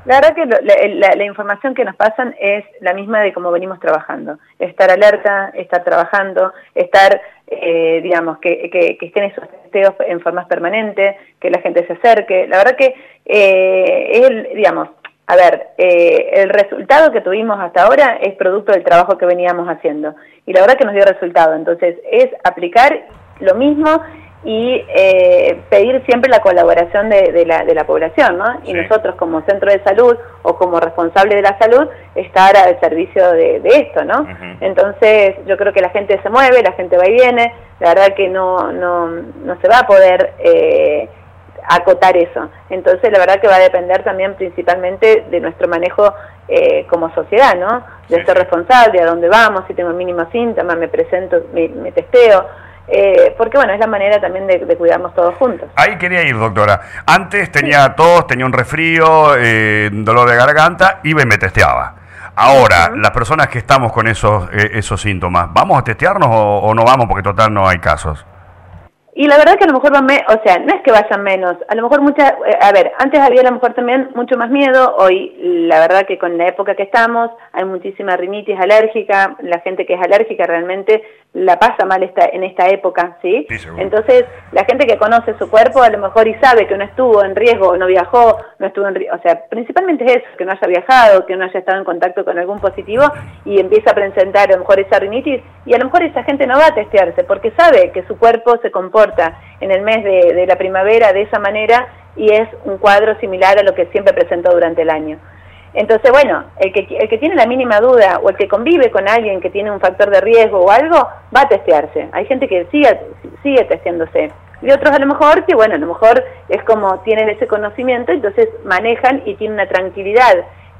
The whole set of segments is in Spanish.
La verdad que la información que nos pasan es la misma de cómo venimos trabajando. Estar alerta, estar trabajando, estar, digamos, que estén esos testeos en forma permanente, que la gente se acerque. La verdad que, digamos, a ver, el resultado que tuvimos hasta ahora es producto del trabajo que veníamos haciendo. Y la verdad que nos dio resultado. Entonces, es aplicar lo mismo y pedir siempre la colaboración de la población, ¿no? Y nosotros como centro de salud o como responsable de la salud, estar al servicio de esto, ¿no? Entonces yo creo que la gente se mueve, la gente va y viene, la verdad que no se va a poder acotar eso. Entonces la verdad que va a depender también principalmente de nuestro manejo como sociedad, ¿no? De ser responsable, a dónde vamos, si tengo el mínimo síntoma, me presento, me testeo. Porque bueno, es la manera también de cuidarnos todos juntos. Ahí quería ir, doctora. Antes tenía tos, tenía un resfrío, dolor de garganta, iba y me testeaba. Ahora, las personas que estamos con esos síntomas, ¿vamos a testearnos o no vamos porque total no hay casos? Y la verdad que a lo mejor o sea, no es que vayan menos, a lo mejor a ver, antes había a lo mejor también mucho más miedo, hoy la verdad que con la época que estamos hay muchísima rinitis alérgica, la gente que es alérgica realmente la pasa mal en esta época, ¿sí? Sí, seguro. Entonces, la gente que conoce su cuerpo a lo mejor y sabe que no estuvo en riesgo, no viajó, no estuvo en riesgo, o sea, principalmente es eso, que no haya viajado, que no haya estado en contacto con algún positivo y empieza a presentar a lo mejor esa rinitis y a lo mejor esa gente no va a testearse porque sabe que su cuerpo se comporta en el mes de la primavera de esa manera y es un cuadro similar a lo que siempre presentó durante el año. Entonces, bueno, el que tiene la mínima duda o el que convive con alguien que tiene un factor de riesgo o algo, va a testearse. Hay gente que sigue testeándose. Y otros a lo mejor que, bueno, a lo mejor es como tienen ese conocimiento, entonces manejan y tienen una tranquilidad,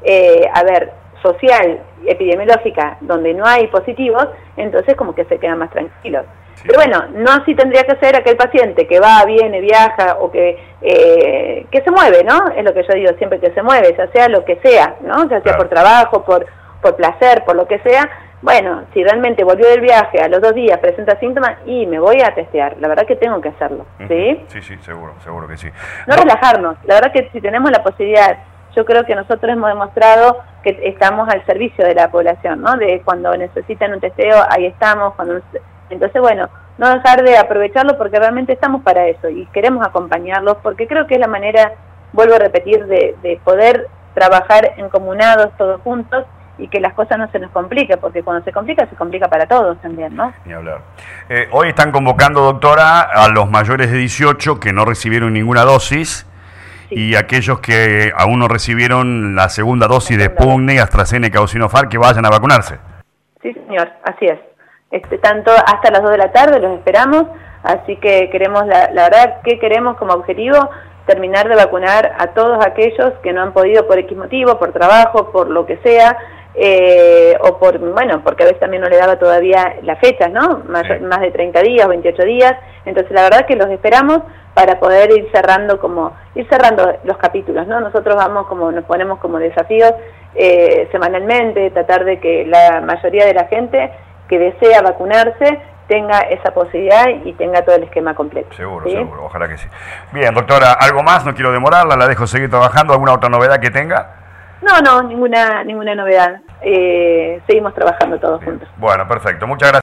social, epidemiológica, donde no hay positivos, entonces como que se quedan más tranquilos. Sí. Pero bueno, no así tendría que ser aquel paciente que va, viene, viaja o que se mueve, ¿no? Es lo que yo digo siempre, que se mueve, ya sea lo que sea, ¿no? Ya sea por trabajo, por placer, por lo que sea. Bueno, si realmente volvió del viaje, a los 2 días presenta síntomas y me voy a testear, la verdad que tengo que hacerlo, ¿sí? Sí, seguro que sí. No relajarnos, la verdad que si tenemos la posibilidad, yo creo que nosotros hemos demostrado que estamos al servicio de la población, ¿no? De cuando necesitan un testeo, ahí estamos, entonces, bueno, no dejar de aprovecharlo porque realmente estamos para eso y queremos acompañarlos porque creo que es la manera, vuelvo a repetir, de poder trabajar encomunados todos juntos y que las cosas no se nos compliquen, porque cuando se complica para todos también, ¿no? Ni hablar. Hoy están convocando, doctora, a los mayores de 18 que no recibieron ninguna dosis y aquellos que aún no recibieron la segunda dosis de Sputnik, AstraZeneca o Sinopharm que vayan a vacunarse. Sí, señor, así es. Tanto hasta las 2 de la tarde los esperamos, así que queremos, la verdad que queremos como objetivo terminar de vacunar a todos aquellos que no han podido por X motivo, por trabajo, por lo que sea, o porque a veces también no le daba todavía las fechas, ¿no? Más de 30 días, 28 días, entonces la verdad que los esperamos para poder ir cerrando los capítulos, ¿no? Nosotros nos ponemos como desafíos semanalmente, tratar de que la mayoría de la gente que desea vacunarse tenga esa posibilidad y tenga todo el esquema completo. Seguro, ojalá que sí. Bien, doctora, ¿algo más? No quiero demorarla, la dejo seguir trabajando. ¿Alguna otra novedad que tenga? No, ninguna novedad. Seguimos trabajando todos juntos. Bueno, perfecto. Muchas gracias.